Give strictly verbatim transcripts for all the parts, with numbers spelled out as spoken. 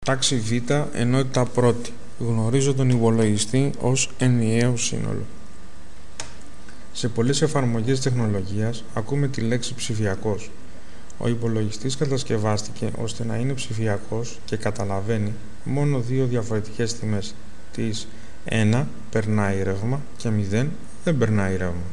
Τάξη Β, ενότητα πρώτη. Γνωρίζω τον υπολογιστή ως ενιαίο σύνολο. Σε πολλές εφαρμογές τεχνολογίας ακούμε τη λέξη ψηφιακός. Ο υπολογιστής κατασκευάστηκε ώστε να είναι ψηφιακός και καταλαβαίνει μόνο δύο διαφορετικές τιμές. Τις ένα περνάει ρεύμα και μηδέν δεν περνάει ρεύμα.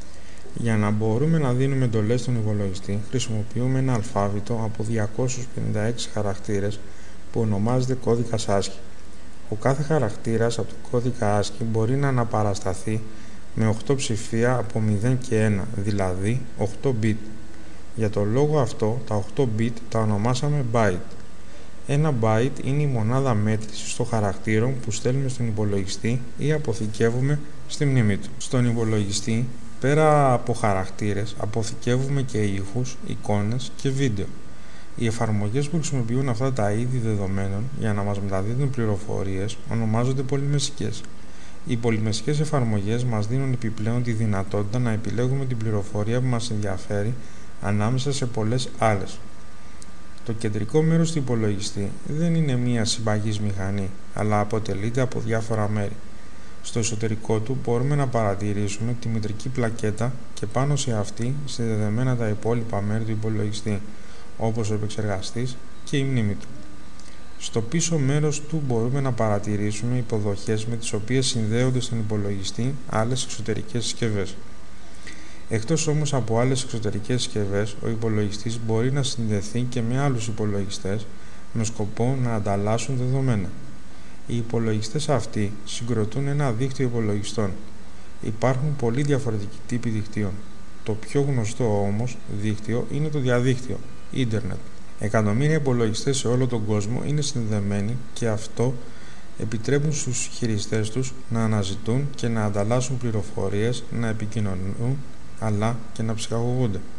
Για να μπορούμε να δίνουμε εντολές στον υπολογιστή, χρησιμοποιούμε ένα αλφάβητο από διακόσιους πενήντα έξι χαρακτήρες που ονομάζεται κώδικας άσχη. Ο κάθε χαρακτήρας από το κώδικα άσχη μπορεί να αναπαρασταθεί με οκτώ ψηφία από μηδέν και ένα, δηλαδή οκτώ bit. Για τον λόγο αυτό, τα οκτώ bit τα ονομάσαμε byte. Ένα byte είναι η μονάδα μέτρησης των χαρακτήρων που στέλνουμε στον υπολογιστή ή αποθηκεύουμε στη μνήμη του. Στον υπολογιστή, πέρα από χαρακτήρες, αποθηκεύουμε και ήχους, εικόνες και βίντεο. Οι εφαρμογές που χρησιμοποιούν αυτά τα είδη δεδομένων για να μας μεταδίδουν πληροφορίες ονομάζονται πολυμεσικές. Οι πολυμεσικές εφαρμογές μας δίνουν επιπλέον τη δυνατότητα να επιλέγουμε την πληροφορία που μας ενδιαφέρει ανάμεσα σε πολλές άλλες. Το κεντρικό μέρος του υπολογιστή δεν είναι μία συμπαγής μηχανή, αλλά αποτελείται από διάφορα μέρη. Στο εσωτερικό του μπορούμε να παρατηρήσουμε τη μητρική πλακέτα και πάνω σε αυτή συνδεδεμένα τα υπόλοιπα μέρη του υπολογιστή, όπως ο επεξεργαστής και η μνήμη του. Στο πίσω μέρος του μπορούμε να παρατηρήσουμε υποδοχές με τις οποίες συνδέονται στον υπολογιστή άλλες εξωτερικές συσκευές. Εκτός όμως από άλλες εξωτερικές συσκευές, ο υπολογιστής μπορεί να συνδεθεί και με άλλους υπολογιστές με σκοπό να ανταλλάσσουν δεδομένα. Οι υπολογιστές αυτοί συγκροτούν ένα δίκτυο υπολογιστών. Υπάρχουν πολλοί διαφορετικοί τύποι δικτύων. Το πιο γνωστό όμως δίκτυο είναι το διαδίκτυο, ίντερνετ. Εκατομμύρια υπολογιστές σε όλο τον κόσμο είναι συνδεδεμένοι και αυτό επιτρέπουν στους χειριστές τους να αναζητούν και να ανταλλάσσουν πληροφορίες, να επικοινωνούν αλλά και να ψυχαγωγούνται.